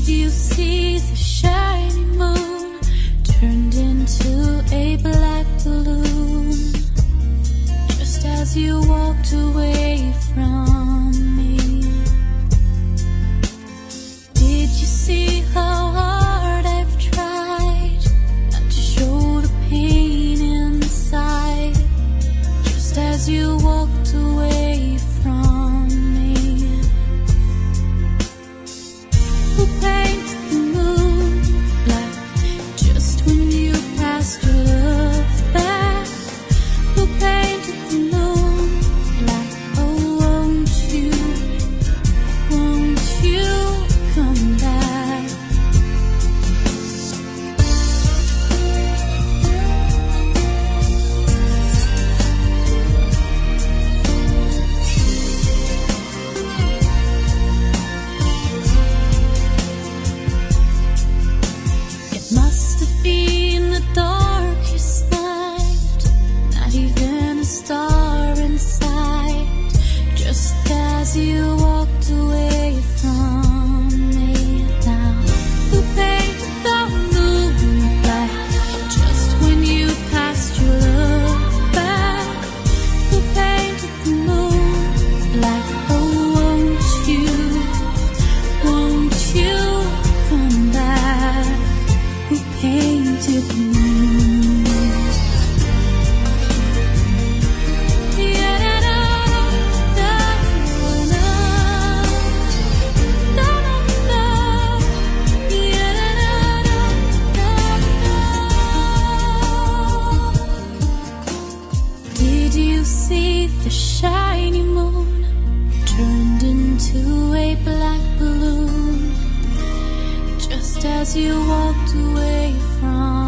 you see the shiny moon turned into a black balloon just as you walked away from me? Did you see how hard I've tried not to show the pain inside just as you walked away from me? Who painted the moon black just when you passed your love back? Who painted the moon black? Oh, won't you come back? It must have been the darkest night, not even a star in sight, just as you walked away from me. Now, who painted the moon black just when you passed your love back? Who painted the moon black? Oh, won't you come back? Who painted the moon? Did you see the shiny moon turned into a black balloon just as you walked away from